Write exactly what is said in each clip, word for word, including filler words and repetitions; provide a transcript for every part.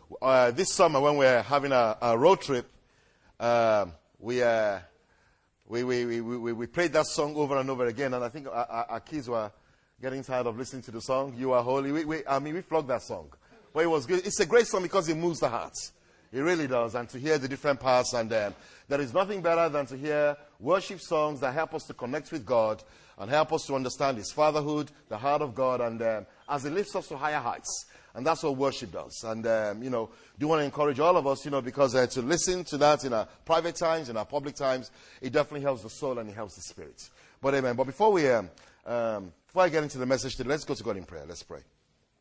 uh, this summer when we're having a, a road trip, um, we, uh, we, we, we, we, we played that song over and over again, and I think our, our kids were getting tired of listening to the song, You Are Holy. We, we, I mean, we flogged that song. But it was good. It's a great song because it moves the hearts. It really does. And to hear the different parts, and um, there is nothing better than to hear worship songs that help us to connect with God and help us to understand His fatherhood, the heart of God, and um, as it lifts us to higher heights. And that's what worship does. And, um, you know, do want to encourage all of us, you know, because uh, to listen to that in our private times, in our public times, it definitely helps the soul and it helps the spirit. But amen. But before we, um, um, before I get into the message today, let's go to God in prayer. Let's pray.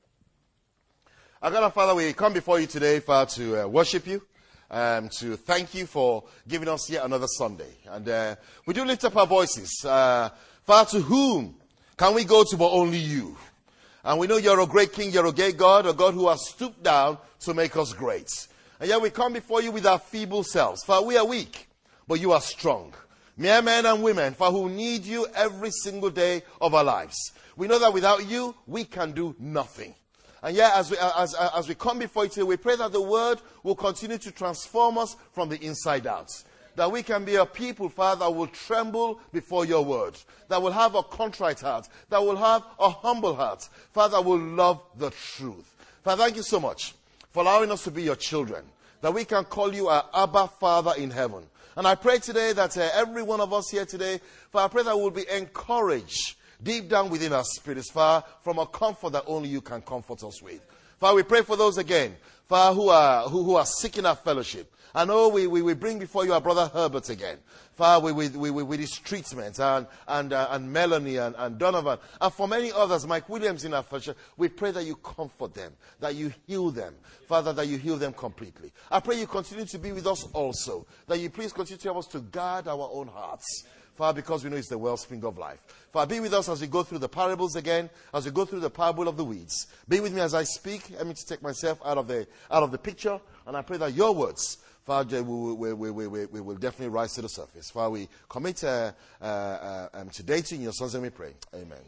Our God and Father, we come before you today, Father, to uh, worship you, um, to thank you for giving us yet another Sunday. And uh, we do lift up our voices. Uh, Father, to whom can we go to but only you? And we know you're a great King, you're a great God, a God who has stooped down to make us great. And yet we come before you with our feeble selves. For we are weak, but you are strong. Mere men and women, for who need you every single day of our lives. We know that without you, we can do nothing. And yet, as we, as, as we come before you today, we pray that the word will continue to transform us from the inside out. That we can be a people, Father, that will tremble before your word. That will have a contrite heart. That will have a humble heart. Father, will love the truth. Father, thank you so much for allowing us to be your children. That we can call you our Abba Father in heaven. And I pray today that uh, every one of us here today, Father, I pray that we'll be encouraged deep down within our spirits, Father, from a comfort that only you can comfort us with. Father, we pray for those again, Father, who are, who, who are seeking our fellowship. I know we, we, we bring before you our brother Herbert again. Father, with, with, with, with his treatment, and, and, uh, and Melanie and, and Donovan, and for many others, Mike Williams in our fellowship, we pray that you comfort them, that you heal them. Father, that you heal them completely. I pray you continue to be with us also, that you please continue to help us to guard our own hearts. Father, because we know it's the wellspring of life. Father, be with us as we go through the parables again, as we go through the parable of the weeds. Be with me as I speak. Let me to take myself out of the out of the picture, and I pray that your words, Father, we, we, we, we, we, we will definitely rise to the surface. Father, we commit uh, uh, uh, um, today to in your sons and we pray. Amen. Amen.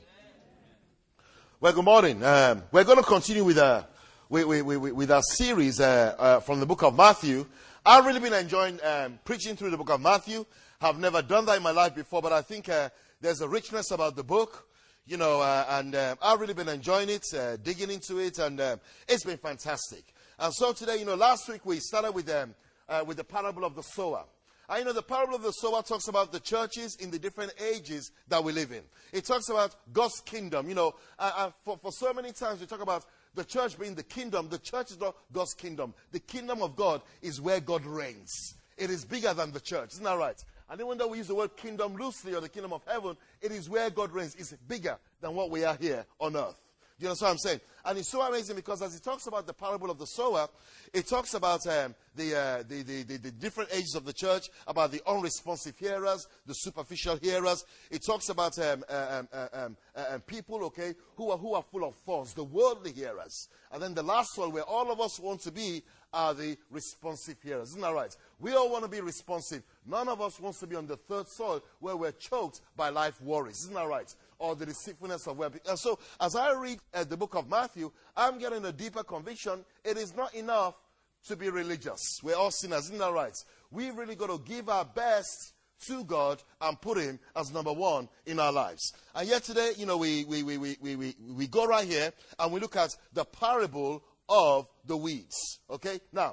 Well, good morning. Um, we're going to continue with, uh, with, with, with, with our series uh, uh, from the book of Matthew. I've really been enjoying um, preaching through the book of Matthew. I've never done that in my life before, but I think uh, there's a richness about the book, you know, uh, and uh, I've really been enjoying it, uh, digging into it, and uh, it's been fantastic. And so today, you know, last week we started with um, uh, with the parable of the sower. And, you know, the parable of the sower talks about the churches in the different ages that we live in. It talks about God's kingdom. You know, uh, uh, for, for so many times we talk about the church being the kingdom. The church is not God's kingdom. The kingdom of God is where God reigns. It is bigger than the church. Isn't that right? And even though we use the word kingdom loosely, or the kingdom of heaven, it is where God reigns. It's bigger than what we are here on earth. Do you understand what I'm saying? And it's so amazing because as it talks about the parable of the sower, it talks about um, the, uh, the, the, the, the different ages of the church, about the unresponsive hearers, the superficial hearers. It talks about um, uh, um, uh, um, uh, people, okay, who are, who are full of thoughts, the worldly hearers. And then the last one, where all of us want to be, are the responsive hearers. Isn't that right? We all want to be responsive. None of us wants to be on the third soil where we're choked by life worries. Isn't that right? Or the deceitfulness of well-being. And so, as I read uh, the book of Matthew, I'm getting a deeper conviction. It is not enough to be religious. We're all sinners. Isn't that right? We've really got to give our best to God and put Him as number one in our lives. And yet today, you know, we, we, we, we, we, we, we go right here and we look at the parable of the weeds. Okay? Now,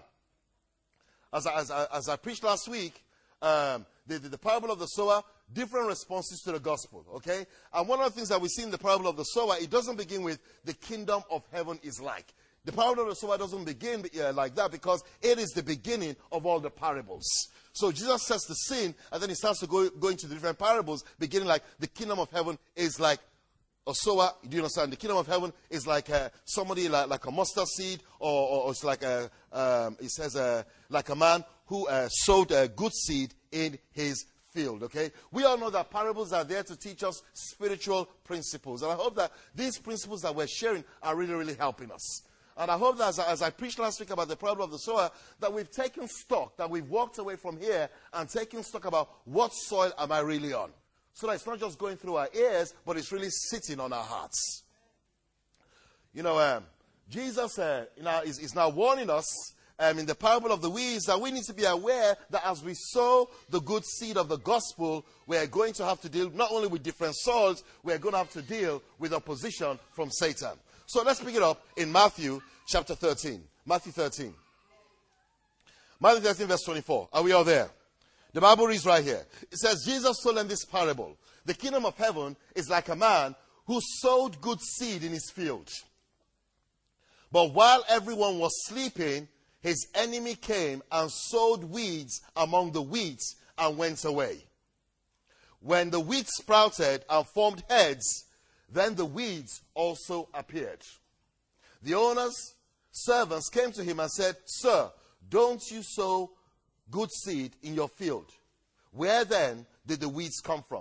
as I, as I, as I preached last week, um, the, the, the parable of the sower, different responses to the gospel. Okay? And one of the things that we see in the parable of the sower, it doesn't begin with the kingdom of heaven is like. The parable of the sower doesn't begin uh, like that because it is the beginning of all the parables. So Jesus sets the scene and then he starts to go, go into the different parables, beginning like the kingdom of heaven is like a sower. Do you understand? The kingdom of heaven is like uh, somebody like, like a mustard seed, or, or, or it's like a, um, it says uh, like a man who uh, sowed a good seed in his field. Okay, we all know that parables are there to teach us spiritual principles, and I hope that these principles that we're sharing are really, really helping us. And I hope that as I, as I preached last week about the parable of the sower, that we've taken stock, that we've walked away from here and taken stock about what soil am I really on. So that it's not just going through our ears, but it's really sitting on our hearts. You know, um, Jesus uh, you know, is, is now warning us um, in the parable of the weeds, that we need to be aware that as we sow the good seed of the gospel, we are going to have to deal not only with different soils, we are going to have to deal with opposition from Satan. So let's pick it up in Matthew chapter thirteen. Matthew thirteen. Matthew thirteen verse twenty-four. Are we all there? The Bible reads right here. It says, Jesus told them this parable. The kingdom of heaven is like a man who sowed good seed in his field. But while everyone was sleeping, his enemy came and sowed weeds among the wheat and went away. When the wheat sprouted and formed heads, then the weeds also appeared. The owner's servants came to him and said, Sir, don't you sow good seed in your field? Where then did the weeds come from?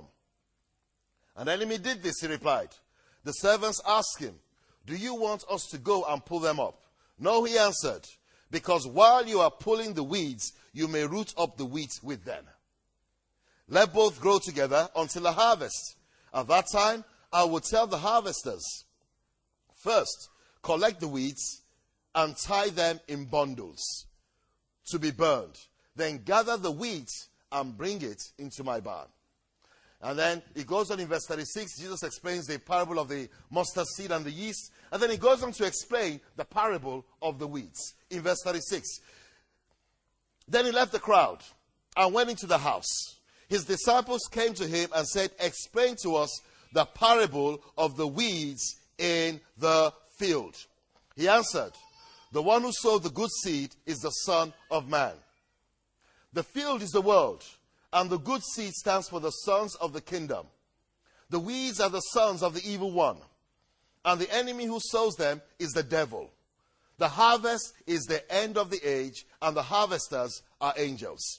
An enemy did this, he replied. The servants asked him, Do you want us to go and pull them up? No, he answered, because while you are pulling the weeds, you may root up the wheat with them. Let both grow together until the harvest. At that time, I will tell the harvesters, first, collect the weeds and tie them in bundles to be burned. Then gather the wheat and bring it into my barn. And then it goes on in verse thirty-six. Jesus explains the parable of the mustard seed and the yeast. And then he goes on to explain the parable of the weeds. In verse thirty-six. Then he left the crowd and went into the house. His disciples came to him and said, Explain to us the parable of the weeds in the field. He answered, The one who sowed the good seed is the Son of Man. The field is the world, and the good seed stands for the sons of the kingdom. The weeds are the sons of the evil one, and the enemy who sows them is the devil. The harvest is the end of the age, and the harvesters are angels.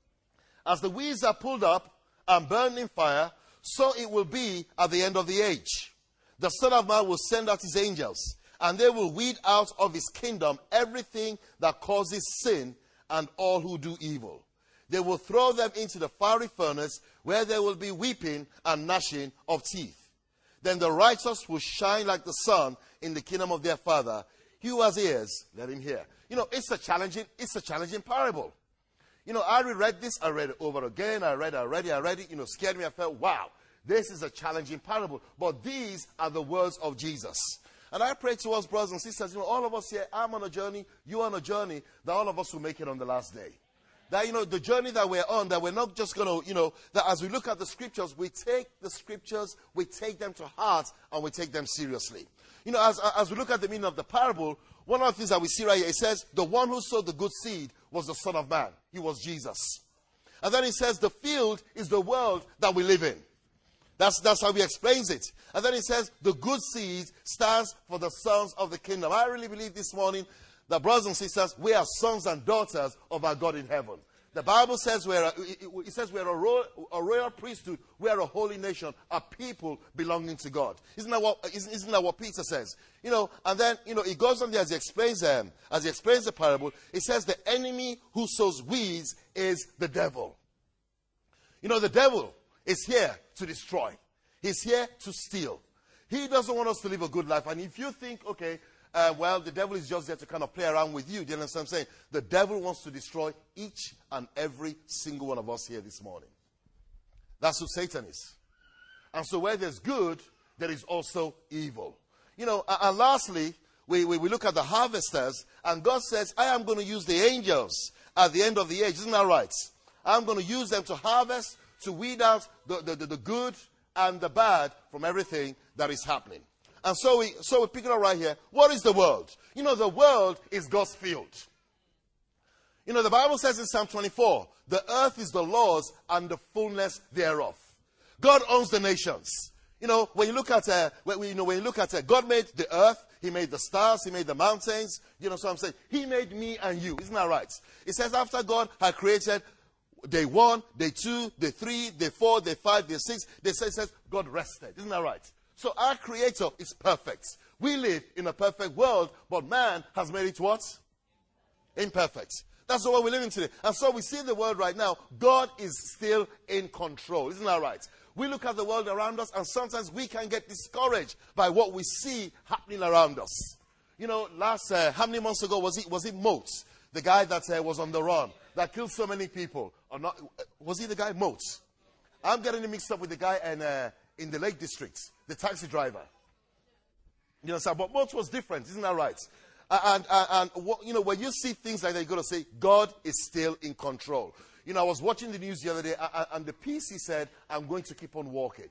As the weeds are pulled up and burned in fire, so it will be at the end of the age. The Son of Man will send out his angels, and they will weed out of his kingdom everything that causes sin and all who do evil. They will throw them into the fiery furnace, where there will be weeping and gnashing of teeth. Then the righteous will shine like the sun in the kingdom of their Father. He who has ears, let him hear. You know, it's a challenging, it's a challenging parable. You know, I reread this, I read it over again, I read it, I read it, I read it, you know, scared me. I felt, wow, this is a challenging parable. But these are the words of Jesus. And I pray to us, brothers and sisters, you know, all of us here, I'm on a journey, you're on a journey, that all of us will make it on the last day. That, you know, the journey that we're on, that we're not just going to, you know, that as we look at the scriptures, we take the scriptures, we take them to heart, and we take them seriously. You know, as, as we look at the meaning of the parable, one of the things that we see right here, it says, the one who sowed the good seed was the Son of Man. He was Jesus. And then it says, the field is the world that we live in. That's, that's how he explains it. And then he says, the good seed stands for the sons of the kingdom. I really believe this morning that, brothers and sisters, we are sons and daughters of our God in heaven. The Bible says we're a, it says we're a royal, a royal priesthood. We are a holy nation, a people belonging to God. Isn't that what, isn't, isn't that what Peter says? You know, and then, you know, he goes on there as he explains them, as he explains the parable. It says the enemy who sows weeds is the devil. You know, the devil is here to destroy. He's here to steal. He doesn't want us to live a good life. And if you think, okay, uh, well, the devil is just there to kind of play around with you, do you understand what I'm saying? The devil wants to destroy each and every single one of us here this morning. That's who Satan is. And so where there's good, there is also evil. You know, and lastly, we, we, we look at the harvesters, and God says, I am going to use the angels at the end of the age. Isn't that right? I'm going to use them to harvest, to weed out the, the, the, the good and the bad from everything that is happening. And so we so we pick it up right here. What is the world? You know, the world is God's field. You know, the Bible says in Psalm twenty-four, the earth is the Lord's and the fullness thereof. God owns the nations. You know, when you look at uh, when, you know, when you look at uh, God made the earth, He made the stars, He made the mountains. You know, so I'm saying He made me and you. Isn't that right? It says after God had created day one, day two, day three, day four, day five, day six, day seven, says God rested. Isn't that right? So our Creator is perfect. We live in a perfect world, but man has made it what? Imperfect. That's the world we live in today. And so we see the world right now. God is still in control. Isn't that right? We look at the world around us, and sometimes we can get discouraged by what we see happening around us. You know, last, uh, how many months ago was it, was it Moats? The guy that uh, was on the run, that killed so many people. Or not, was he the guy? Moats. I'm getting it mixed up with the guy in, uh, in the Lake District, the taxi driver. You know, but Moats was different, isn't that right? And, and, and what, you know, when you see things like that, you've got to say, God is still in control. You know, I was watching the news the other day, and the P C said, I'm going to keep on walking.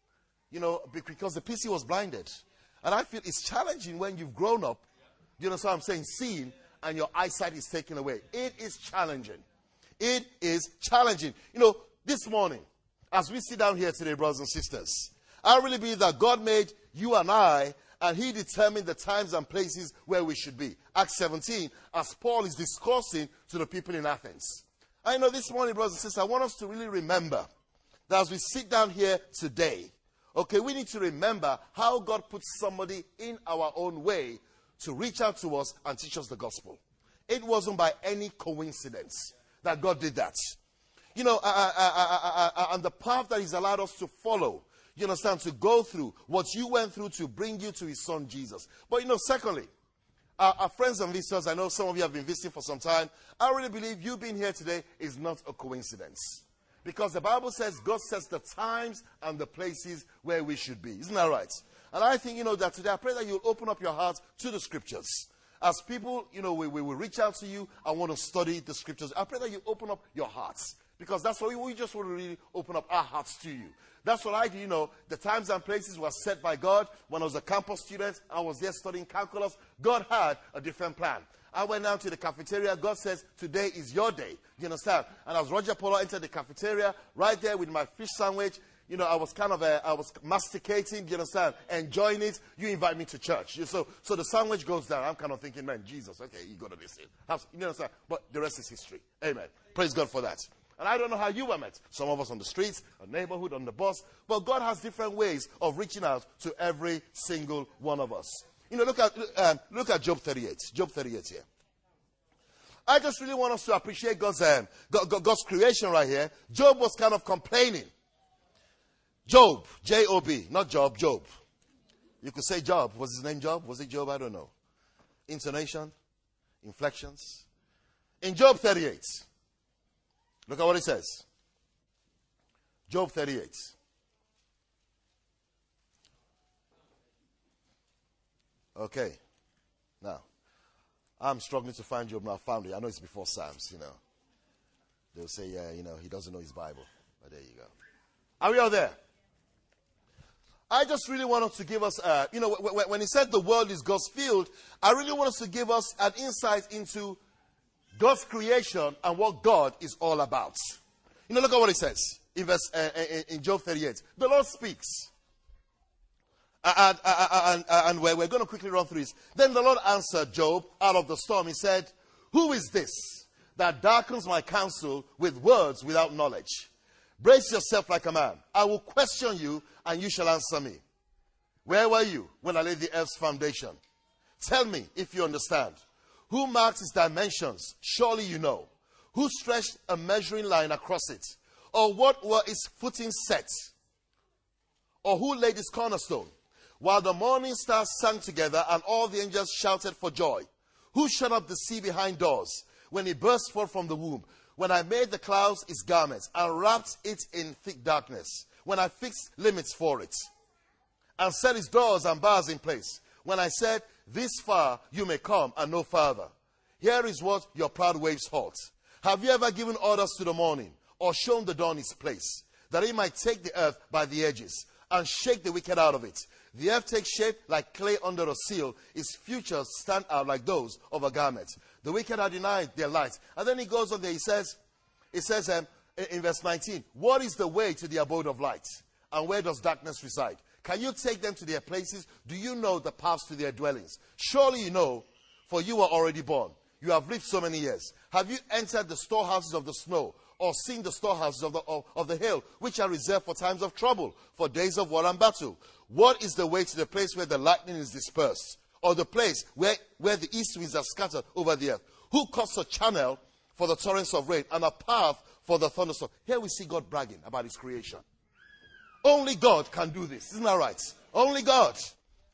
You know, because the P C was blinded. And I feel it's challenging when you've grown up, you know what I'm saying, seeing, and your eyesight is taken away. It is challenging. It is challenging. You know, this morning, as we sit down here today, brothers and sisters, I really believe that God made you and I, and he determined the times and places where we should be. Acts seventeen, as Paul is discoursing to the people in Athens. I know this morning, brothers and sisters, I want us to really remember that as we sit down here today, okay, we need to remember how God put somebody in our own way to reach out to us and teach us the gospel. It wasn't by any coincidence that God did that. You know, uh, uh, uh, uh, uh, and the path that he's allowed us to follow, you understand, to go through what you went through to bring you to his son Jesus. But, you know, secondly, our, our friends and visitors, I know some of you have been visiting for some time. I really believe you being here today is not a coincidence. Because the Bible says God sets the times and the places where we should be. Isn't that right? And I think, you know, that today I pray that you'll open up your hearts to the scriptures. As people, you know, we, we will reach out to you and want to study the scriptures. I pray that you open up your hearts. Because that's what we, we just want to really open up our hearts to you. That's what I do, you know. The times and places were set by God. When I was a campus student, I was there studying calculus. God had a different plan. I went down to the cafeteria. God says, today is your day. You understand? And as Roger Polo entered the cafeteria, right there with my fish sandwich, you know, I was kind of, uh, I was masticating, you understand, enjoying it. You invite me to church. You, so, so the sandwich goes down. I'm kind of thinking, man, Jesus, okay, you got to listen. You understand? But the rest is history. Amen. Praise God for that. And I don't know how you were met. Some of us on the streets, a neighborhood, on the bus. But God has different ways of reaching out to every single one of us. You know, look at um, look at Job thirty-eight. Job thirty-eight here. I just really want us to appreciate God's, um, God's creation right here. Job was kind of complaining. Job, J O B, not Job, Job. You could say Job. Was his name Job? Was it Job? I don't know. Intonation, inflections. In Job thirty-eight, look at what it says. Job thirty-eight. Okay. Now, I'm struggling to find Job now. I found it. I know it's before Psalms, you know. They'll say, yeah, you know, he doesn't know his Bible. But there you go. Are we all there? I just really want us to give us, uh, you know, when, when he said the world is God's field, I really want us to give us an insight into God's creation and what God is all about. You know, look at what it says in, verse, uh, in Job thirty-eight. The Lord speaks. And, and, and we're going to quickly run through this. Then the Lord answered Job out of the storm. He said, who is this that darkens my counsel with words without knowledge? Brace yourself like a man. I will question you, and you shall answer me. Where were you when I laid the earth's foundation? Tell me if you understand. Who marked its dimensions? Surely you know. Who stretched a measuring line across it? Or what were its footings set? Or who laid its cornerstone? While the morning stars sang together and all the angels shouted for joy. Who shut up the sea behind doors when it burst forth from the womb? When I made the clouds its garments and wrapped it in thick darkness. When I fixed limits for it and set its doors and bars in place. When I said, this far you may come and no farther. Here is what your proud waves halt. Have you ever given orders to the morning or shown the dawn its place, that it might take the earth by the edges and shake the wicked out of it? The earth takes shape like clay under a seal. Its futures stand out like those of a garment. The wicked are denied their light. And then he goes on there. He says, it says um, in verse nineteen, what is the way to the abode of light? And where does darkness reside? Can you take them to their places? Do you know the paths to their dwellings? Surely you know, for you are already born. You have lived so many years. Have you entered the storehouses of the snow, or seen the storehouses of the, of, of the hill, which are reserved for times of trouble, for days of war and battle? What is the way to the place where the lightning is dispersed, or the place where, where the east winds are scattered over the earth? Who cuts a channel for the torrents of rain and a path for the thunderstorm? Here we see God bragging about his creation. Only God can do this. Isn't that right? Only God.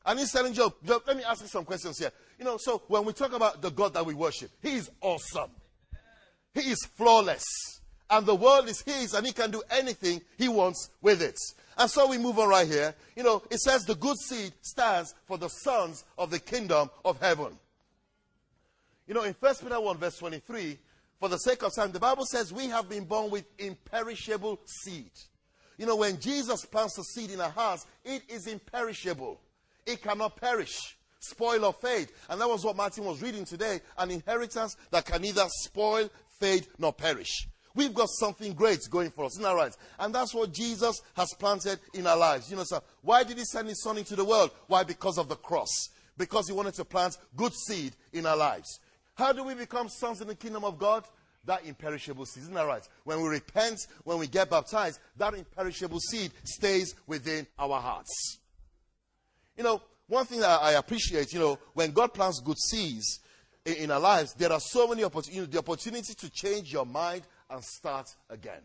And he's telling Job, Job, let me ask you some questions here. You know, so when we talk about the God that we worship, he is awesome. He is flawless. And the world is his, and he can do anything he wants with it. And so we move on right here. You know, it says the good seed stands for the sons of the kingdom of heaven. You know, in First Peter one, verse twenty-three, for the sake of time, the Bible says we have been born with imperishable seed. You know, when Jesus plants a seed in our hearts, it is imperishable. It cannot perish, spoil, or fade. And that was what Martin was reading today. An inheritance that can neither spoil, fade, nor perish. We've got something great going for us, isn't that right? And that's what Jesus has planted in our lives. You know, sir, why did he send his son into the world? Why? Because of the cross. Because he wanted to plant good seed in our lives. How do we become sons in the kingdom of God? That imperishable seed, isn't that right? When we repent, when we get baptized, that imperishable seed stays within our hearts. You know, one thing that I appreciate, you know, when God plants good seeds in, in our lives, there are so many opportunities, you know, the opportunity to change your mind and start again.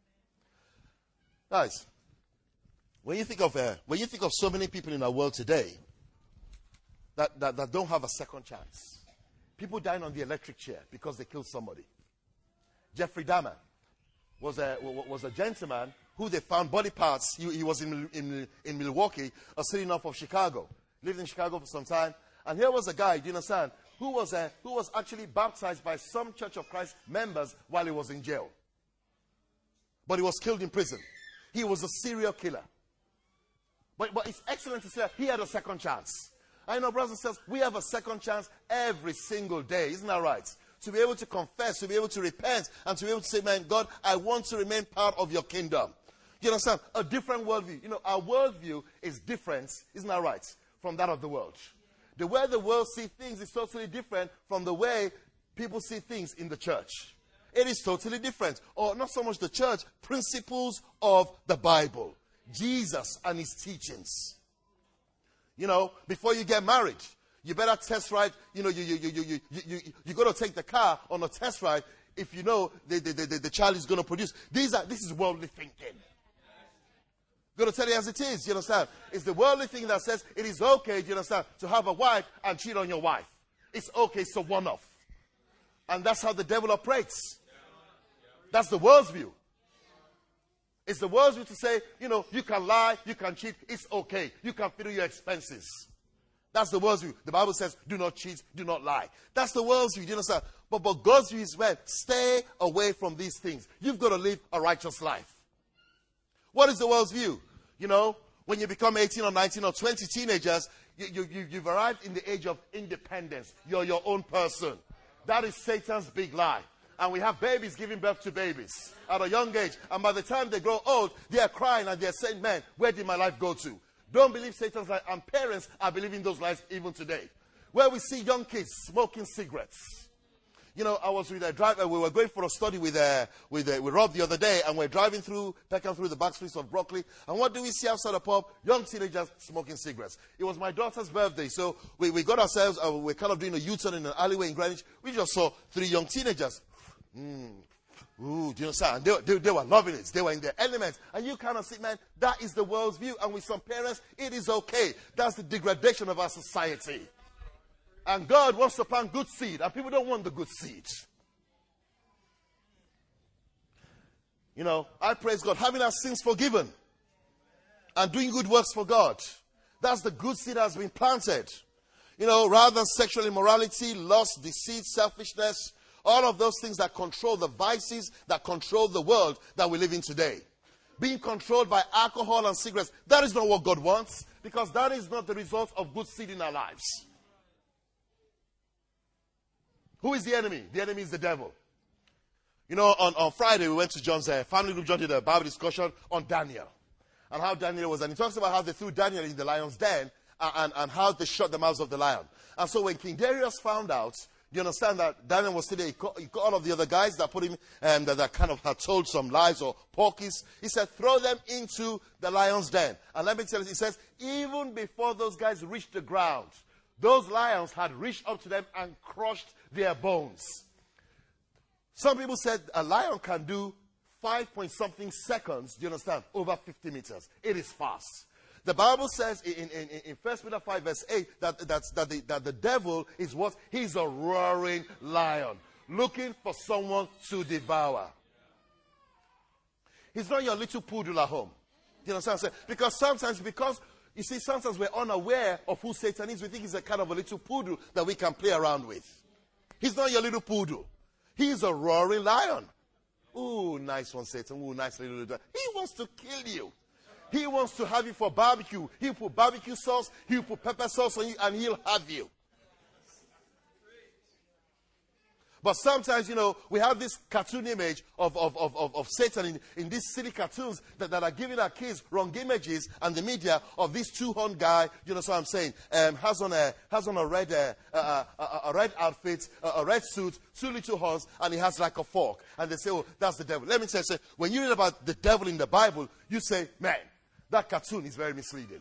Guys, when you think of uh, when you think of so many people in our world today that, that, that don't have a second chance, people dying on the electric chair because they killed somebody. Jeffrey Dahmer was a was a gentleman who they found body parts. He, he was in, in in Milwaukee, a city north of Chicago. Lived in Chicago for some time, and here was a guy, do you understand, who was a, who was actually baptized by some Church of Christ members while he was in jail. But he was killed in prison. He was a serial killer. But but it's excellent to say he had a second chance. I know, brothers and sisters, we have a second chance every single day, isn't that right? To be able to confess, to be able to repent, and to be able to say, man, God, I want to remain part of your kingdom. You understand? A different worldview. You know, our worldview is different, isn't that right, from that of the world. The way the world sees things is totally different from the way people see things in the church. It is totally different. Or not so much the church, principles of the Bible. Jesus and his teachings. You know, before you get married, you better test ride, you know, you you you you you you, you, you got to take the car on a test ride if you know the, the, the, the child is going to produce. These are this is worldly thinking. I'm going to tell you as it is, you understand? It's the worldly thing that says it is okay, you understand, to have a wife and cheat on your wife. It's okay, it's a one-off. And that's how the devil operates. That's the world's view. It's the world's view to say, you know, you can lie, you can cheat, it's okay. You can fiddle your expenses. That's the world's view. The Bible says, do not cheat, do not lie. That's the world's view, do you understand? But, but God's view is, well, stay away from these things. You've got to live a righteous life. What is the world's view? You know, when you become eighteen or nineteen or twenty teenagers, you, you, you, you've arrived in the age of independence. You're your own person. That is Satan's big lie. And we have babies giving birth to babies at a young age. And by the time they grow old, they are crying and they are saying, man, where did my life go to? Don't believe Satan's lie. And parents are believing those lies even today. Where we see young kids smoking cigarettes. You know, I was with a driver. We were going for a study with uh, with, uh, with Rob the other day, and we're driving through, pecking through the back streets of Broccoli. And what do we see outside the pub? Young teenagers smoking cigarettes. It was my daughter's birthday, so we, we got ourselves, uh, we're kind of doing a U-turn in an alleyway in Greenwich. We just saw three young teenagers. Mm. Ooh, do you understand? They, they, they were loving it. They were in their elements. And you kind of see, man, that is the world's view. And with some parents, it is okay. That's the degradation of our society. And God wants to plant good seed, and people don't want the good seed. You know, I praise God, having our sins forgiven and doing good works for God. That's the good seed that has been planted. You know, rather than sexual immorality, lust, deceit, selfishness, all of those things that control the vices that control the world that we live in today. Being controlled by alcohol and cigarettes, that is not what God wants, because that is not the result of good seed in our lives. Who is the enemy? The enemy is the devil. You know, on, on Friday, we went to John's uh, family group. John did a Bible discussion on Daniel. And how Daniel was. And he talks about how they threw Daniel in the lion's den. And, and, and how they shut the mouths of the lion. And so when King Darius found out, you understand that Daniel was still there. He called, he called all of the other guys that put him, um, that, that kind of had told some lies or porkies. He said, throw them into the lion's den. And let me tell you, he says, even before those guys reached the ground, those lions had reached up to them and crushed their bones. Some people said a lion can do five point something seconds, do you understand, over fifty meters. It is fast. The Bible says in, in, in First Peter five verse eight that, that, that, the, that the devil is what? He's a roaring lion looking for someone to devour. He's not your little poodle at home. You know what I'm saying? Because sometimes, because, you see, sometimes we're unaware of who Satan is. We think he's a kind of a little poodle that we can play around with. He's not your little poodle. He's a roaring lion. Ooh, nice one, Satan. Ooh, nice little little. He wants to kill you. He wants to have you for barbecue. He'll put barbecue sauce, he'll put pepper sauce on you, and he'll have you. But sometimes, you know, we have this cartoon image of, of, of, of, of Satan in, in these silly cartoons that, that are giving our kids wrong images, and the media of this two-horned guy, you know what I'm saying, um, has on a has on a red uh, uh, uh, a red outfit, uh, a red suit, two little horns, and he has like a fork. And they say, oh, that's the devil. Let me tell you, say, when you read about the devil in the Bible, you say, man, that cartoon is very misleading.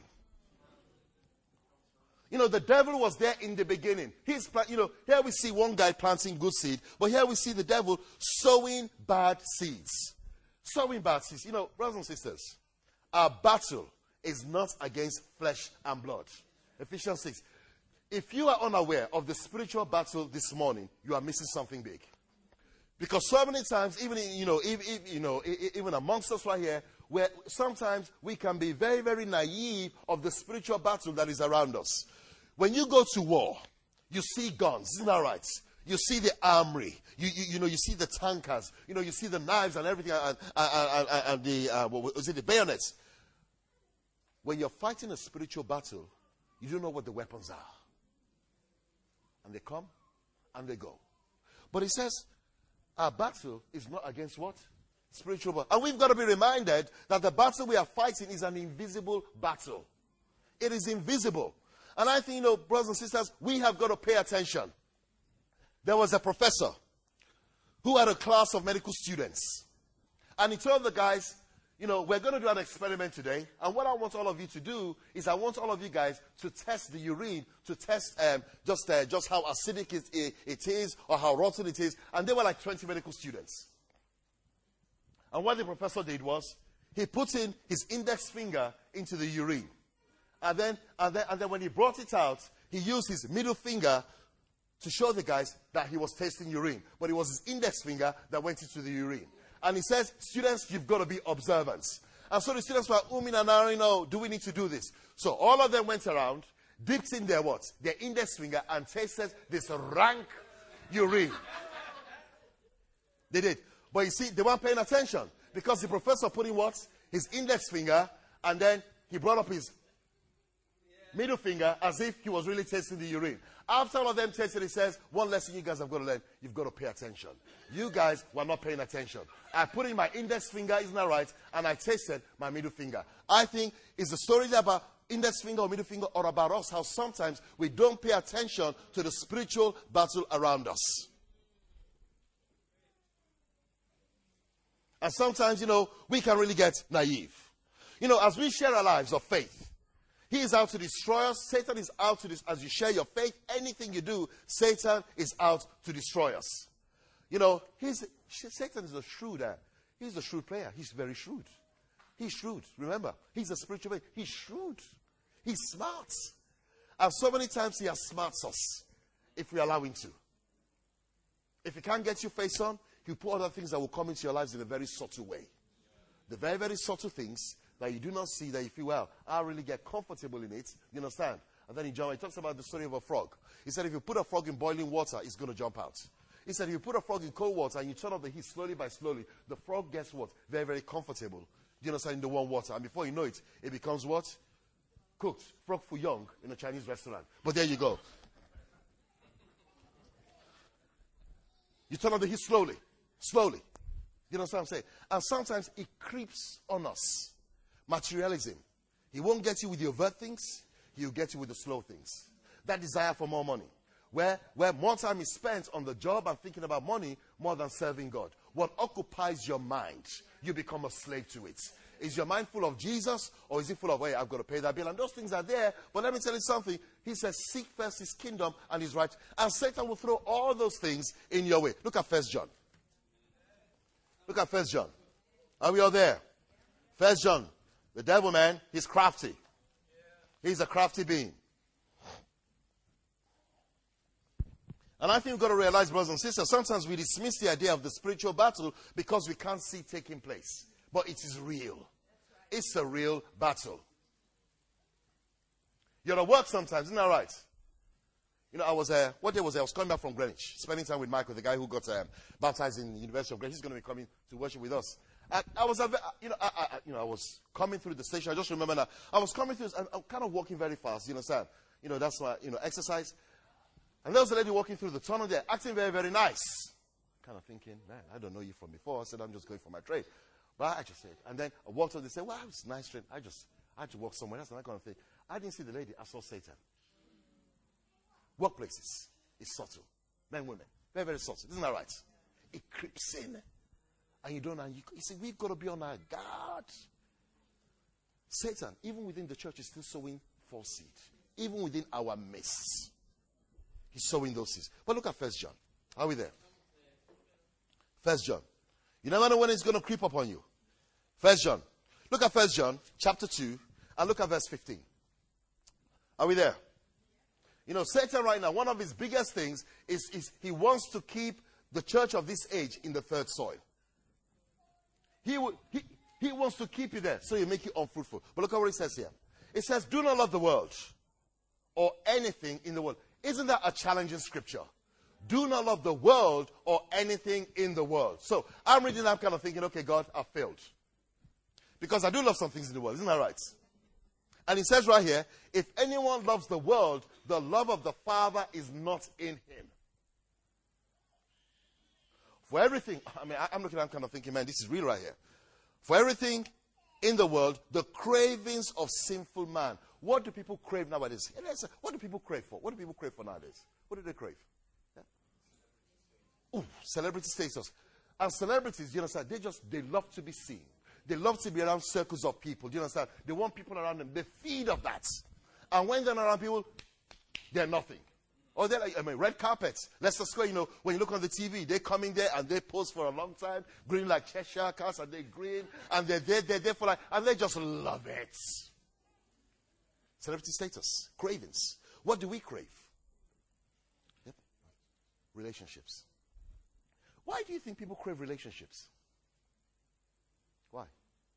You know, the devil was there in the beginning. He's, you know, here we see one guy planting good seed, but here we see the devil sowing bad seeds. Sowing bad seeds. You know, brothers and sisters, our battle is not against flesh and blood. Ephesians six. If you are unaware of the spiritual battle this morning, you are missing something big. Because so many times, even, you know, even, you know, even amongst us right here, where sometimes we can be very, very naive of the spiritual battle that is around us. When you go to war, you see guns, isn't that right? You see the armory, you, you, you know, you see the tankers, you know, you see the knives and everything, and, and, and, and the, uh, what was it, the bayonets. When you're fighting a spiritual battle, you don't know what the weapons are. And they come, and they go. But it says, our battle is not against what? Spiritual battle. And we've got to be reminded that the battle we are fighting is an invisible battle. It is invisible. And I think, you know, brothers and sisters, we have got to pay attention. There was a professor who had a class of medical students. And he told the guys, you know, we're going to do an experiment today. And what I want all of you to do is I want all of you guys to test the urine, to test um, just, uh, just how acidic it, it is or how rotten it is. And they were like twenty medical students. And what the professor did was he put in his index finger into the urine. And then, and, then, and then when he brought it out, he used his middle finger to show the guys that he was tasting urine. But it was his index finger that went into the urine. And he says, students, you've got to be observant. And so the students were, umming and ahhing, no, do we need to do this? So all of them went around, dipped in their what? Their index finger and tasted this rank urine. They did. But you see, they weren't paying attention. Because the professor put in what? His index finger, and then he brought up his middle finger as if he was really tasting the urine. After all of them tasted, he says, one lesson you guys have got to learn, you've got to pay attention. You guys were not paying attention. I put in my index finger, isn't that right? And I tasted my middle finger. I think it's a story about index finger or middle finger or about us, how sometimes we don't pay attention to the spiritual battle around us. And sometimes, you know, we can really get naive. You know, as we share our lives of faith, he is out to destroy us. Satan is out to destroy us. As you share your faith, anything you do, Satan is out to destroy us. You know, he's, Satan is a shrewd, uh, he's a shrewd player. He's very shrewd. He's shrewd. Remember, he's a spiritual player. He's shrewd. He's smart. And so many times he outsmarts us if we allow him to. If he can't get you face on, he'll put other things that will come into your lives in a very subtle way. The very, very subtle things that you do not see, that you feel, well, I'll really get comfortable in it. You understand? And then in John, he talks about the story of a frog. He said, if you put a frog in boiling water, it's going to jump out. He said, if you put a frog in cold water and you turn off the heat slowly by slowly, the frog gets what? Very, very comfortable. Do you understand? In the warm water. And before you know it, it becomes what? Cooked. Frog for young in a Chinese restaurant. But there you go. You turn on the heat slowly. Slowly. You know what I'm saying? And sometimes it creeps on us. Materialism. He won't get you with the overt things. He'll get you with the slow things. That desire for more money. Where, where more time is spent on the job and thinking about money more than serving God. What occupies your mind, you become a slave to it. Is your mind full of Jesus, or is it full of, hey, I've got to pay that bill? And those things are there. But let me tell you something. He says, seek first his kingdom and his right. And Satan will throw all those things in your way. Look at First John. Look at First John. Are we all there? First John. The devil, man, he's crafty. He's a crafty being. And I think we've got to realize, brothers and sisters, sometimes we dismiss the idea of the spiritual battle because we can't see it taking place. But it is real. It's a real battle. You're at work sometimes, isn't that right? You know, I was, uh, what day was it? I was coming back from Greenwich, spending time with Michael, the guy who got um, baptized in the University of Greenwich. He's going to be coming to worship with us. And I was, you know, I, I, you know, I was coming through the station. I just remember that I was coming through, and I'm kind of walking very fast. You understand? You know, that's my, you know, exercise. And there was a lady walking through the tunnel there, acting very, very nice. Kind of thinking, man, I don't know you from before. I said, I'm just going for my trade. But I just said, and then I walked up. They said, wow, it's a nice trade. I just, I had to walk somewhere else and that kind of thing. I didn't see the lady. I saw Satan. Workplaces. It's subtle. Men, women. Very, very subtle. Isn't that right? It creeps in. And you don't know. You, you see, we've got to be on our guard. Satan, even within the church, is still sowing false seed. Even within our midst. He's sowing those seeds. But look at First John. Are we there? First John. You never know when it's going to creep up on you. First John. Look at First John, chapter two, and look at verse fifteen. Are we there? You know, Satan right now, one of his biggest things is, is he wants to keep the church of this age in the third soil. He, will, he, he wants to keep you there, so he make you unfruitful. But look at what it says here. It says, do not love the world or anything in the world. Isn't that a challenging scripture? Do not love the world or anything in the world. So I'm reading that kind of thinking, okay, God, I failed. Because I do love some things in the world. Isn't that right? And it says right here, if anyone loves the world, the love of the Father is not in him. For everything, I mean, I'm looking at that kind of thinking, man, this is real right here. For everything in the world, the cravings of sinful man. What do people crave nowadays? What do people crave for? What do people crave for nowadays? What do they crave? Yeah. Ooh, celebrity status. And celebrities, you understand, they just, they love to be seen. They love to be around circles of people. Do you understand? They want people around them. They feed off that. And when they're around people, they're nothing. Or they're like, I mean, red carpets. Leicester Square, you know, when you look on the T V, they come in there and they pose for a long time, grin like Cheshire cats, and they grin, and they're there, they're there for like, and they just love it. Celebrity status, cravings. What do we crave? Yep. Relationships. Why do you think people crave relationships? Why?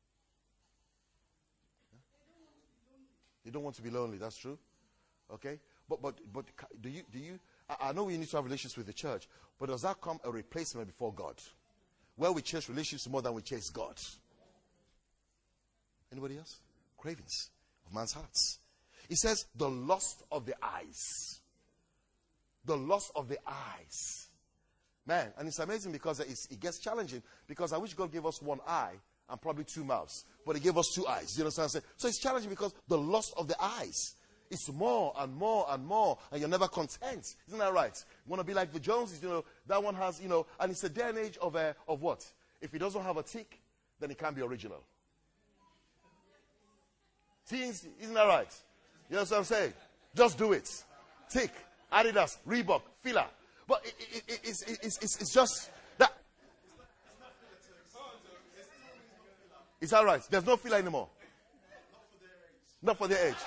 They don't want to be lonely. That's true. Okay, but but but do you do you? I, I know we need to have relationships with the church, but does that come a replacement before God, where we chase relationships more than we chase God? Anybody else? Cravings of man's hearts. It says the lust of the eyes. The lust of the eyes. Man, and it's amazing because it's, it gets challenging, because I wish God gave us one eye and probably two mouths, but he gave us two eyes. You understand what I'm saying? So it's challenging because the lust of the eyes. It's more and more and more, and you're never content. Isn't that right? You want to be like the Joneses, you know, that one has, you know, and it's a day and age of, uh, of what? If he doesn't have a tick, then it can't be original. Teens, isn't that right? You know what I'm saying? Just do it. Tick, Adidas, Reebok, Fila. But it, it, it, it's, it's, it's, it's just that. Is that right? There's no Fila anymore. Not for their age.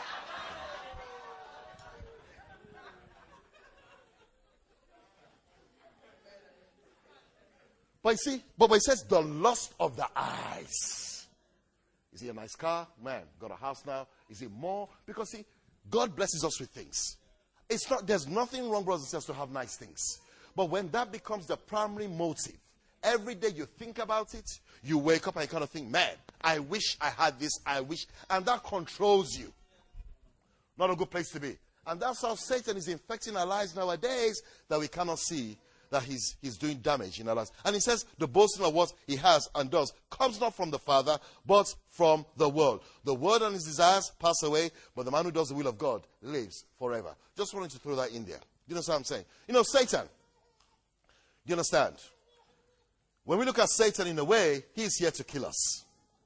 But you see, but, but it says the lust of the eyes. Is he a nice car? Man, got a house now. Is it more? Because see, God blesses us with things. It's not, there's nothing wrong, brothers and sisters, to have nice things. But when that becomes the primary motive, every day you think about it, you wake up and you kind of think, man, I wish I had this, I wish. And that controls you. Not a good place to be. And that's how Satan is infecting our lives nowadays, that we cannot see that he's, he's doing damage in our lives. And he says the boasting of what he has and does comes not from the Father, but from the world. The world and his desires pass away, but the man who does the will of God lives forever. Just wanted to throw that in there. You know what I'm saying? You know, Satan. Do you understand? When we look at Satan in a way, he is here to kill us.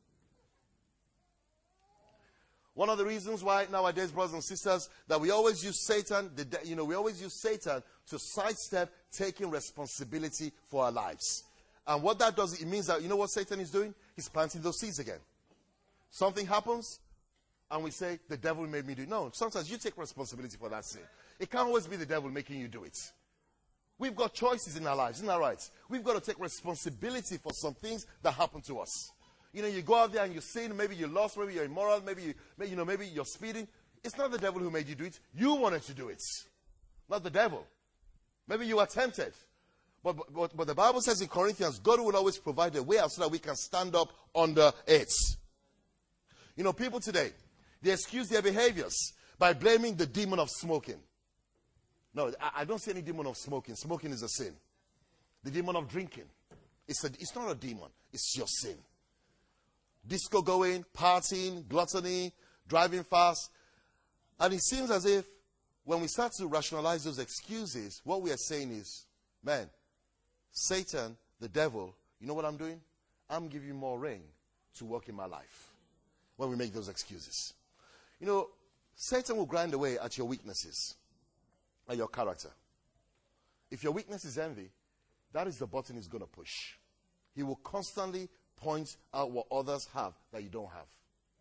One of the reasons why nowadays, brothers and sisters, that we always use Satan, the, you know, we always use Satan to sidestep taking responsibility for our lives. And what that does, it means that, you know what Satan is doing? He's planting those seeds again. Something happens, and we say, the devil made me do it. No, sometimes you take responsibility for that sin. It can't always be the devil making you do it. We've got choices in our lives, isn't that right? We've got to take responsibility for some things that happen to us. You know, you go out there and you sin, maybe you're lost, maybe you're immoral, maybe, you, maybe, you know, maybe you're speeding. It's not the devil who made you do it. You wanted to do it, not the devil. Maybe you were tempted. But, but, but the Bible says in Corinthians, God will always provide a way out so that we can stand up under it. You know, people today, they excuse their behaviors by blaming the demon of smoking. No, I, I don't see any demon of smoking. Smoking is a sin. The demon of drinking, it's, a, it's not a demon. It's your sin. Disco going, partying, gluttony, driving fast. And it seems as if when we start to rationalize those excuses, what we are saying is, man, Satan, the devil, you know what I'm doing? I'm giving you more reign to work in my life when we make those excuses. You know, Satan will grind away at your weaknesses, at your character. If your weakness is envy, that is the button he's going to push. He will constantly point out what others have that you don't have.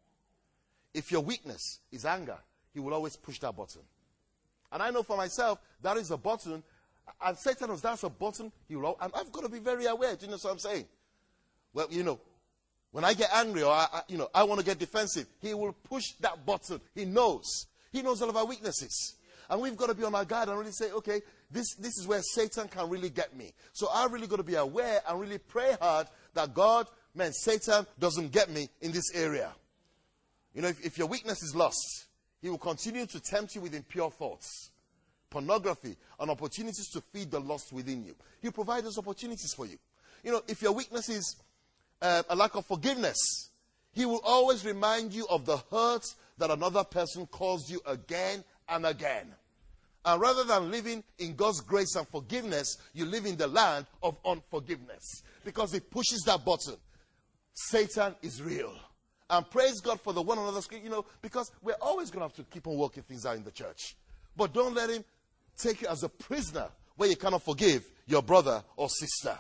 If your weakness is anger, he will always push that button. And I know for myself, that is a button. And Satan knows that's a button. He will, and I've got to be very aware. Do you know what I'm saying? Well, you know, when I get angry or I, I, you know, I want to get defensive, he will push that button. He knows. He knows all of our weaknesses. And we've got to be on our guard and really say, okay, this, this is where Satan can really get me. So I've really got to be aware and really pray hard that God, man, Satan doesn't get me in this area. You know, if, if your weakness is lust, he will continue to tempt you with impure thoughts, pornography, and opportunities to feed the lust within you. He'll provide those opportunities for you. You know, if your weakness is uh, a lack of forgiveness, he will always remind you of the hurt that another person caused you again and again. And rather than living in God's grace and forgiveness, you live in the land of unforgiveness. Because he pushes that button. Satan is real. And praise God for the one another, you know, because we're always going to have to keep on working things out in the church. But don't let him take you as a prisoner where you cannot forgive your brother or sister.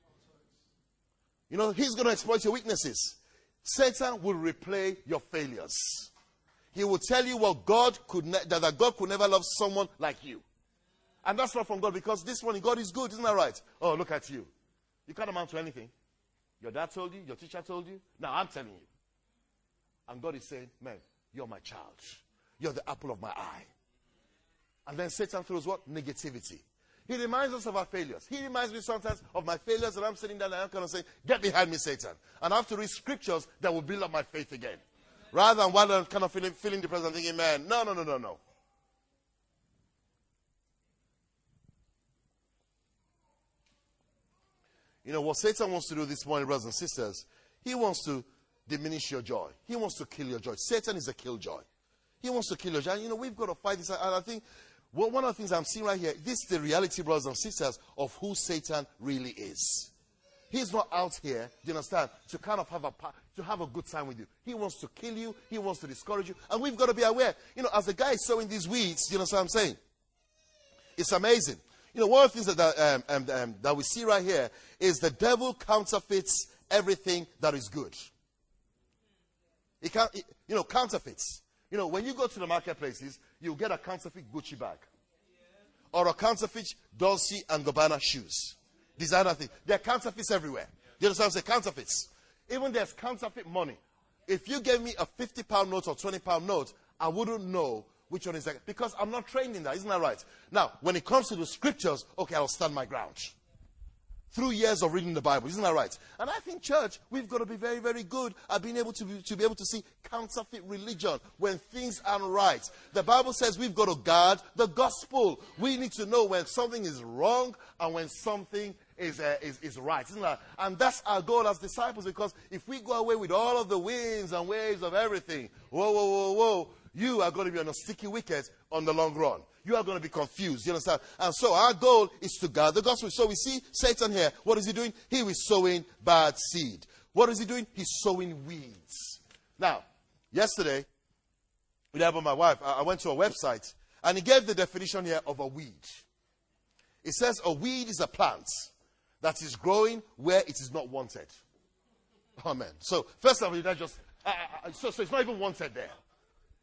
You know, he's going to exploit your weaknesses. Satan will replay your failures. He will tell you what God could ne- that, that God could never love someone like you. And that's not from God, because this one, God is good, isn't that right? Oh, look at you. You can't amount to anything. Your dad told you, your teacher told you. Now I'm telling you. And God is saying, man, you're my child. You're the apple of my eye. And then Satan throws what? Negativity. He reminds us of our failures. He reminds me sometimes of my failures, and I'm sitting there and I'm kind of saying, get behind me, Satan. And I have to read scriptures that will build up my faith again. Rather than while I'm kind of feeling, feeling depressed and thinking, man, no, no, no, no, no. You know, what Satan wants to do this morning, brothers and sisters, he wants to diminish your joy. He wants to kill your joy. Satan is a killjoy. He wants to kill your joy. And, you know, we've got to fight this. And I think well, one of the things I'm seeing right here, this is the reality, brothers and sisters, of who Satan really is. He's not out here, do you understand, to kind of have a to have a good time with you. He wants to kill you. He wants to discourage you. And we've got to be aware. You know, as the guy is sowing these weeds, do you understand what I'm saying? It's amazing. You know, one of the things that, um, um, um, that we see right here is the devil counterfeits everything that is good. He can't, he, you know, counterfeits. You know, when you go to the marketplaces, you'll get a counterfeit Gucci bag. Or a counterfeit Dolce and Gabbana shoes. Designer thing. There are counterfeits everywhere. Do you understand what I'm saying? Counterfeits. Even there's counterfeit money. If you gave me a fifty pound note or twenty pound note, I wouldn't know which one is that. Because I'm not trained in that. Isn't that right? Now, when it comes to the scriptures, okay, I'll stand my ground. Through years of reading the Bible. Isn't that right? And I think, church, we've got to be very, very good at being able to be, to be able to see counterfeit religion when things aren't right. The Bible says we've got to guard the gospel. We need to know when something is wrong and when something is, uh, is, is right. Isn't that? And that's our goal as disciples, because if we go away with all of the winds and waves of everything, whoa, whoa, whoa, whoa, you are going to be on a sticky wicket on the long run. You are going to be confused. You understand? And so our goal is to guard the gospel. So we see Satan here. What is he doing? He is sowing bad seed. What is he doing? He's sowing weeds. Now, yesterday, with help of my wife, I went to a website, and he gave the definition here of a weed. It says a weed is a plant that is growing where it is not wanted. Amen. So, first of all, that just, uh, so, so it's not even wanted there.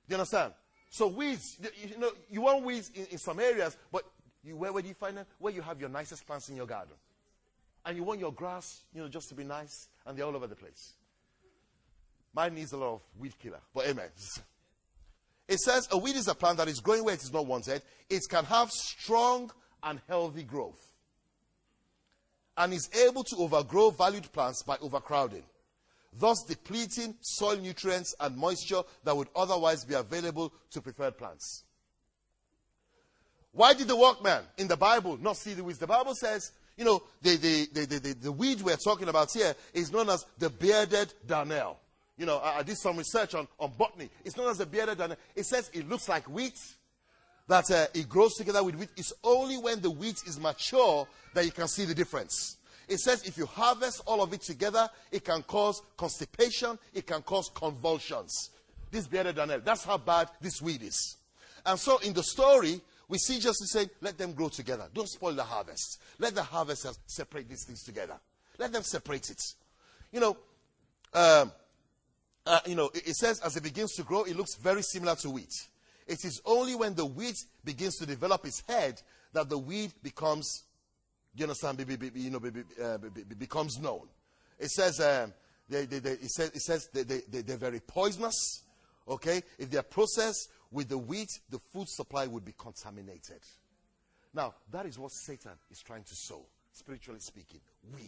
you understand? So weeds, you, you know, you want weeds in, in some areas, but you, where, where do you find them? Where you have your nicest plants in your garden. And you want your grass, you know, just to be nice, and they're all over the place. Mine needs a lot of weed killer, but amen. It says a weed is a plant that is growing where it is not wanted. It can have strong and healthy growth, and is able to overgrow valued plants by overcrowding, thus depleting soil nutrients and moisture that would otherwise be available to preferred plants. Why did the workman in the Bible not see the weeds? The Bible says, you know, the, the, the, the, the, the weed we're talking about here is known as the bearded darnel. You know, I, I did some research on, on botany. It's known as the bearded darnel. It says it looks like wheat, that uh, it grows together with wheat. It's only when the wheat is mature that you can see the difference. It says if you harvest all of it together, it can cause constipation, it can cause convulsions. This bearded darnel, that's how bad this weed is. And so in the story, we see Jesus saying, let them grow together. Don't spoil the harvest. Let the harvesters separate these things together. Let them separate it. You know, um, uh, you know, it, it says as it begins to grow, it looks very similar to wheat. It is only when the wheat begins to develop its head that the weed becomes, you understand, be, be, be, you know, be, be, uh, be, be, becomes known. It says, um, they, they, they, it says, it says they, they, they, they're very poisonous. Okay, if they're processed with the wheat, the food supply would be contaminated. Now, that is what Satan is trying to sow, spiritually speaking. Weed.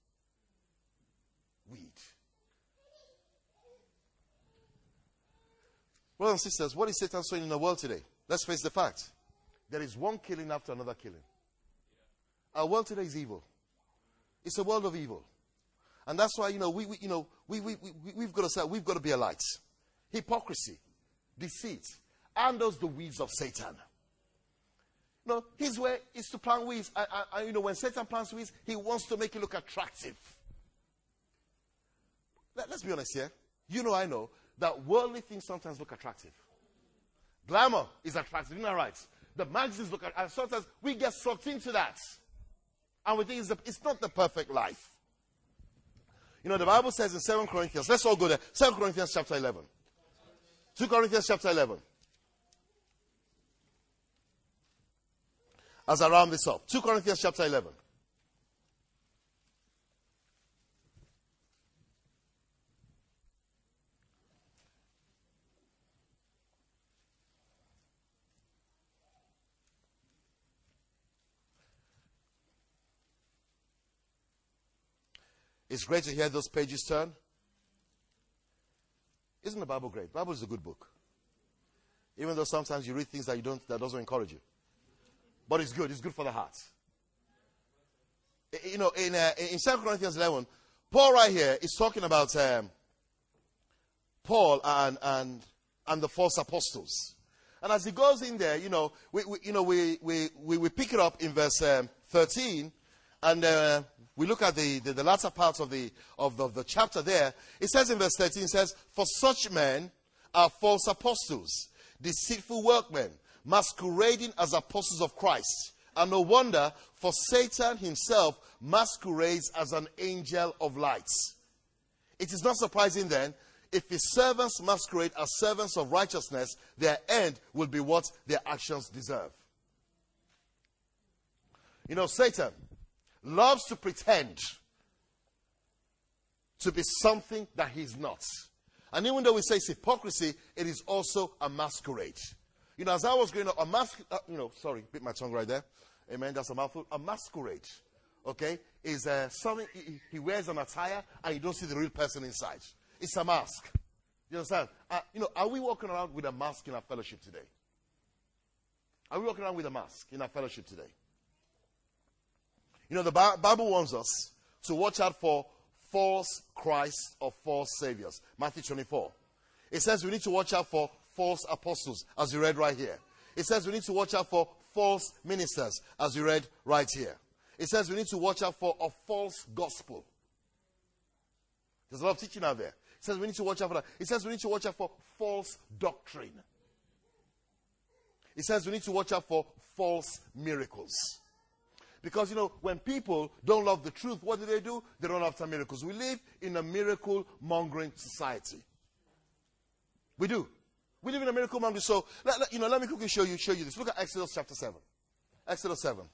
Weed. Brothers and sisters, what is Satan sowing in the world today? Let's face the fact. There is one killing after another killing. Our world today is evil. It's a world of evil. And that's why, you know, we, we you know, we, we, we, we've got to say, we've got to be a light. Hypocrisy, deceit, and those the weeds of Satan. You know, his way is to plant weeds. I, I, I, you know, when Satan plants weeds, he wants to make it look attractive. Let, let's be honest here. You know, I know that worldly things sometimes look attractive. Glamour is attractive, isn't that right? The magazines look attractive. And sometimes we get sucked into that. And we think it's, the, it's not the perfect life. You know, the Bible says in Second Corinthians, let's all go there. Second Corinthians chapter eleven. Second Corinthians chapter eleven. As I round this up. Second Corinthians chapter eleven. It's great to hear those pages turn. Isn't the Bible great? The Bible is a good book. Even though sometimes you read things that you don't, that doesn't encourage you. But it's good. It's good for the heart. You know, in uh, in Second Corinthians eleven, Paul right here is talking about um, Paul and and and the false apostles. And as he goes in there, you know, we, we you know we, we we we pick it up in verse um, thirteen, and uh, we look at the, the, the latter part of the, of the of the chapter there. It says in verse thirteen, it says, "For such men are false apostles, deceitful workmen, masquerading as apostles of Christ. And no wonder, for Satan himself masquerades as an angel of light." It is not surprising then, if his servants masquerade as servants of righteousness, their end will be what their actions deserve. You know, Satan loves to pretend to be something that he's not. And even though we say it's hypocrisy, it is also a masquerade. You know, as I was growing up, a mas- uh, you know, sorry, bit my tongue right there. Amen, that's a mouthful. A masquerade, okay, is uh, something, he, he wears an attire and you don't see the real person inside. It's a mask. You understand? Uh, you know, are we walking around with a mask in our fellowship today? Are we walking around with a mask in our fellowship today? You know, the Bible warns us to watch out for false Christs or false saviors. Matthew twenty-four. It says we need to watch out for false apostles, as we read right here. It says we need to watch out for false ministers, as we read right here. It says we need to watch out for a false gospel. There's a lot of teaching out there. It says we need to watch out for that. It says we need to watch out for false doctrine. It says we need to watch out for false miracles. Because, you know, when people don't love the truth, what do they do? They run after miracles. We live in a miracle-mongering society. We do. We live in a miracle mountain. So, let, let- you know, let me quickly show you, show you this. Look at Exodus chapter seven. Exodus seven.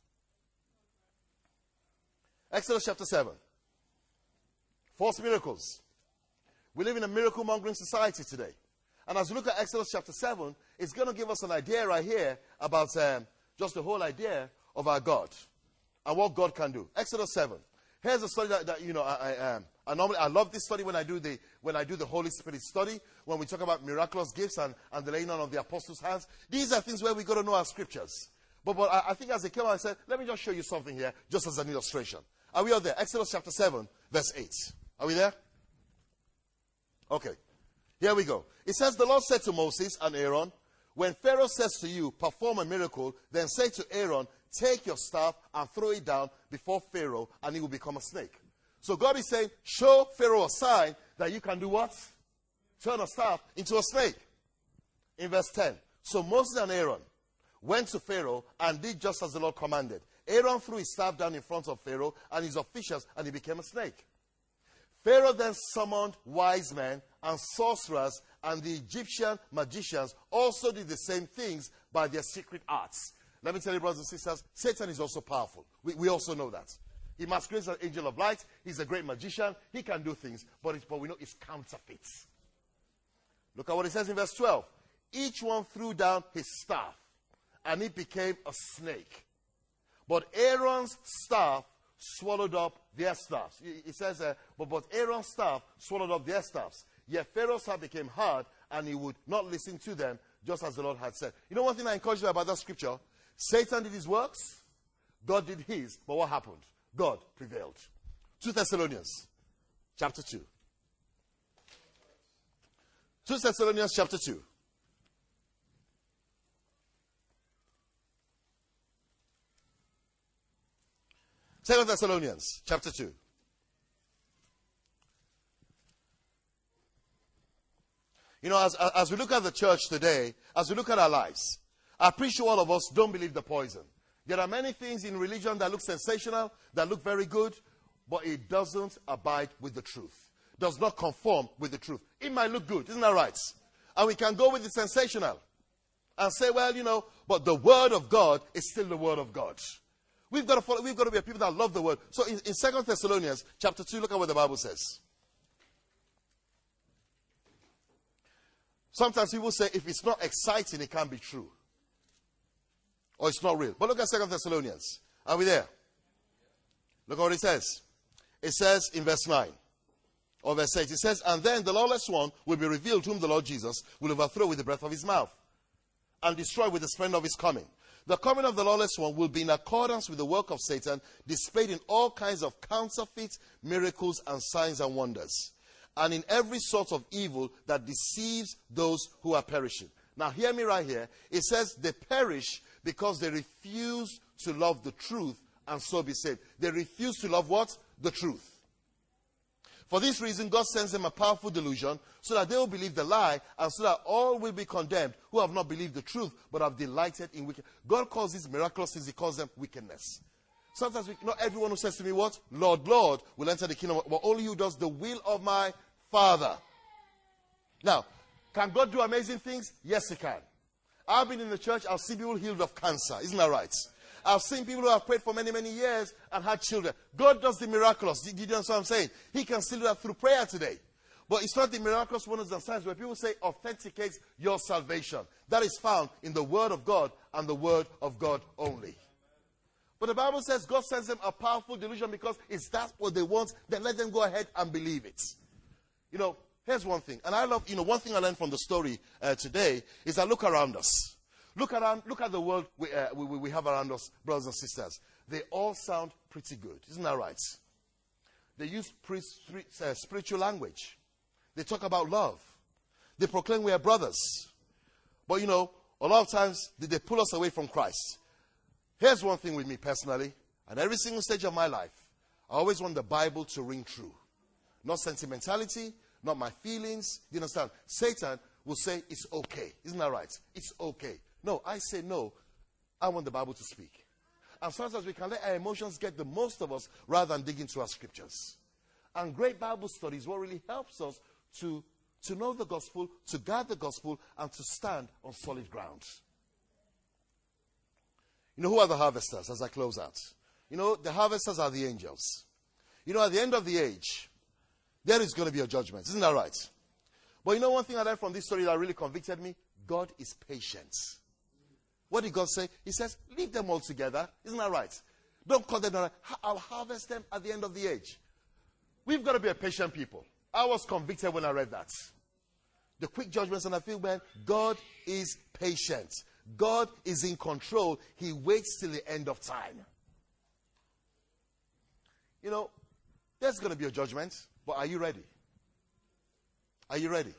Exodus chapter seven. False miracles. We live in a miracle mongering society today. And as we look at Exodus chapter seven, it's going to give us an idea right here about um, just the whole idea of our God and what God can do. Exodus seven. Here's a study that, that you know, I, I, um, I normally, I love this study when I do the, when I do the Holy Spirit study, when we talk about miraculous gifts and, and the laying on of the apostles' hands. These are things where we got to know our scriptures. But, but I, I think as they came out, I said, let me just show you something here, just as an illustration. Are we all there? Exodus chapter seven, verse eight. Are we there? Okay. Here we go. It says, the Lord said to Moses and Aaron, when Pharaoh says to you, perform a miracle, then say to Aaron, take your staff and throw it down before Pharaoh, and he will become a snake. So God is saying, show Pharaoh a sign that you can do what? Turn a staff into a snake. In verse ten. So Moses and Aaron went to Pharaoh and did just as the Lord commanded. Aaron threw his staff down in front of Pharaoh and his officials, and he became a snake. Pharaoh then summoned wise men and sorcerers, and the Egyptian magicians also did the same things by their secret arts. Let me tell you, brothers and sisters, Satan is also powerful. We, we also know that. He masquerades as an angel of light. He's a great magician. He can do things, but, it's, but we know it's counterfeits. Look at what it says in verse twelve. Each one threw down his staff, and it became a snake. But Aaron's staff swallowed up their staffs. It says, uh, but, but Aaron's staff swallowed up their staffs. Yet Pharaoh's staff became hard, and he would not listen to them, just as the Lord had said. You know one thing I encourage you about that scripture? Satan did his works, God did his, but what happened? God prevailed. Second Thessalonians chapter two. Second Thessalonians chapter two. Second Thessalonians chapter two. You know, as, as we look at the church today, as we look at our lives, I'm pretty sure all of us don't believe the poison. There are many things in religion that look sensational, that look very good, but it doesn't abide with the truth. Does not conform with the truth. It might look good, isn't that right? And we can go with the sensational and say, well, you know, but the word of God is still the word of God. We've got to follow, we've got to be a people that love the word. So in, in Second Thessalonians chapter two, look at what the Bible says. Sometimes people say if it's not exciting, it can't be true. Or it's not real. But look at Second Thessalonians. Are we there? Look at what it says. It says in verse nine. Or verse eight. It says, and then the lawless one will be revealed, whom the Lord Jesus will overthrow with the breath of his mouth, and destroy with the splendor of his coming. The coming of the lawless one will be in accordance with the work of Satan, displayed in all kinds of counterfeit miracles and signs and wonders, and in every sort of evil that deceives those who are perishing. Now hear me right here. It says they perish because they refuse to love the truth and so be saved. They refuse to love what? The truth. For this reason, God sends them a powerful delusion so that they will believe the lie, and so that all will be condemned who have not believed the truth but have delighted in wickedness. God calls these miraculous things, he calls them wickedness. Sometimes we, not everyone who says to me, what? Lord, Lord, will enter the kingdom, but only who does the will of my Father. Now, can God do amazing things? Yes, he can. I've been in the church, I've seen people healed of cancer. Isn't that right? I've seen people who have prayed for many, many years and had children. God does the miraculous. Did you understand what I'm saying? He can still do that through prayer today. But it's not the miraculous wonders and signs where people say authenticates your salvation. That is found in the Word of God and the Word of God only. But the Bible says God sends them a powerful delusion because it's that what they want. Then let them go ahead and believe it. You know, here's one thing. And I love, you know, one thing I learned from the story uh, today is that look around us. Look around, look at the world we, uh, we, we have around us, brothers and sisters. They all sound pretty good. Isn't that right? They use pre- uh, spiritual language. They talk about love. They proclaim we are brothers. But, you know, a lot of times they, they pull us away from Christ. Here's one thing with me personally. At every single stage of my life, I always want the Bible to ring true. Not sentimentality, not my feelings. You understand? Satan will say it's okay. Isn't that right? It's okay. No, I say no. I want the Bible to speak. And sometimes we can let our emotions get the most of us rather than dig into our scriptures. And great Bible study is what really helps us to, to know the gospel, to guard the gospel, and to stand on solid ground. You know, who are the harvesters as I close out? You know, the harvesters are the angels. You know, at the end of the age, there is going to be a judgment. Isn't that right? But you know one thing I learned from this story that really convicted me? God is patient. What did God say? He says, leave them all together. Isn't that right? Don't cut them down. I'll harvest them at the end of the age. We've got to be a patient people. I was convicted when I read that. The quick judgments, and I feel, man, God is patient. God is in control. He waits till the end of time. You know, there's going to be a judgment, but are you ready? Are you ready?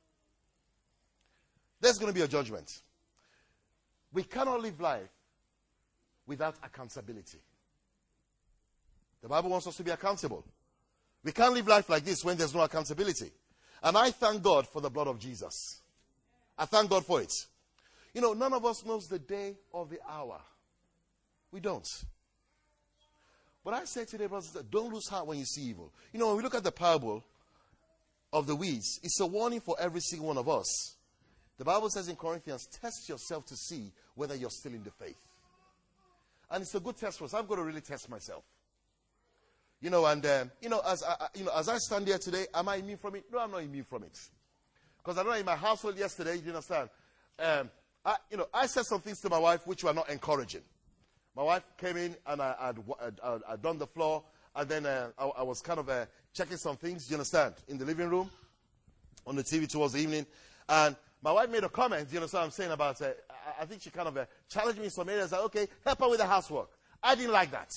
There's going to be a judgment. We cannot live life without accountability. The Bible wants us to be accountable. We can't live life like this when there's no accountability. And I thank God for the blood of Jesus. I thank God for it. You know, none of us knows the day or the hour. We don't. But I say today, brothers, don't lose heart when you see evil. You know, when we look at the parable of the weeds, it's a warning for every single one of us. The Bible says in Corinthians, test yourself to see whether you're still in the faith. And it's a good test for us. I've got to really test myself. You know, and, um, you know, as I, you know, as I stand here today, am I immune from it? No, I'm not immune from it. Because I know in my household yesterday, you understand, um, I, you know, I said some things to my wife which were not encouraging. My wife came in and I, I'd, I'd, I'd done the floor, and then uh, I, I was kind of uh, checking some things, you understand, in the living room, on the T V towards the evening. And my wife made a comment, you understand what I'm saying, about, uh, I, I think she kind of uh, challenged me in some areas, like, okay, help her with the housework. I didn't like that.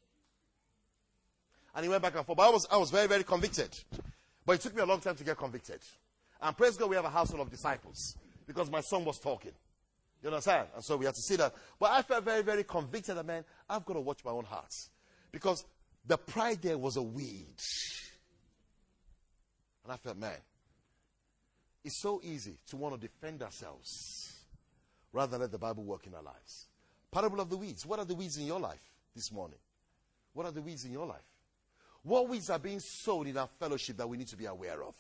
And he went back and forth. But I was, I was very, very convicted. But it took me a long time to get convicted. And praise God, we have a household of disciples. Because my son was talking. You understand? And so we had to see that. But I felt very, very convicted that, man, I've got to watch my own heart. Because the pride there was a weed. And I felt, man, it's so easy to want to defend ourselves rather than let the Bible work in our lives. Parable of the weeds. What are the weeds in your life this morning? What are the weeds in your life? What weeds are being sown in our fellowship that we need to be aware of?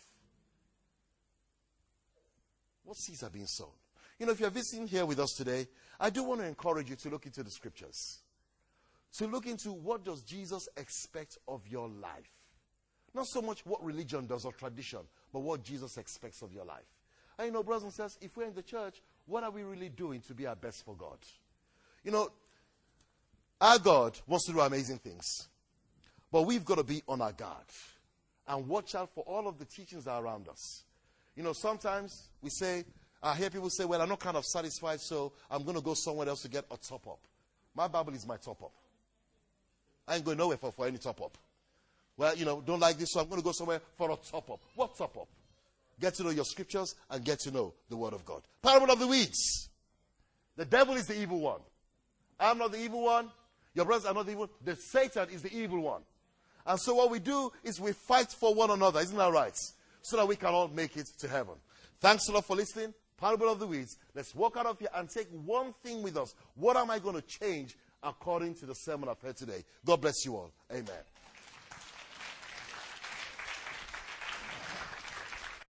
What seeds are being sown? You know, if you're visiting here with us today, I do want to encourage you to look into the scriptures. To look into what does Jesus expect of your life. Not so much what religion does or tradition, but what Jesus expects of your life. And you know, brothers and sisters, if we're in the church, what are we really doing to be our best for God? You know, our God wants to do amazing things. But we've got to be on our guard and watch out for all of the teachings that are around us. You know, sometimes we say, I hear people say, well, I'm not kind of satisfied, so I'm going to go somewhere else to get a top-up. My Bible is my top-up. I ain't going nowhere for, for any top-up. Well, you know, don't like this, so I'm going to go somewhere for a top-up. What top-up? Get to know your scriptures and get to know the Word of God. Parable of the weeds. The devil is the evil one. I'm not the evil one. Your brothers are not the evil one. The Satan is the evil one. And so what we do is we fight for one another. Isn't that right? So that we can all make it to heaven. Thanks a lot for listening. Parable of the weeds. Let's walk out of here and take one thing with us. What am I going to change according to the sermon I've heard today? God bless you all. Amen.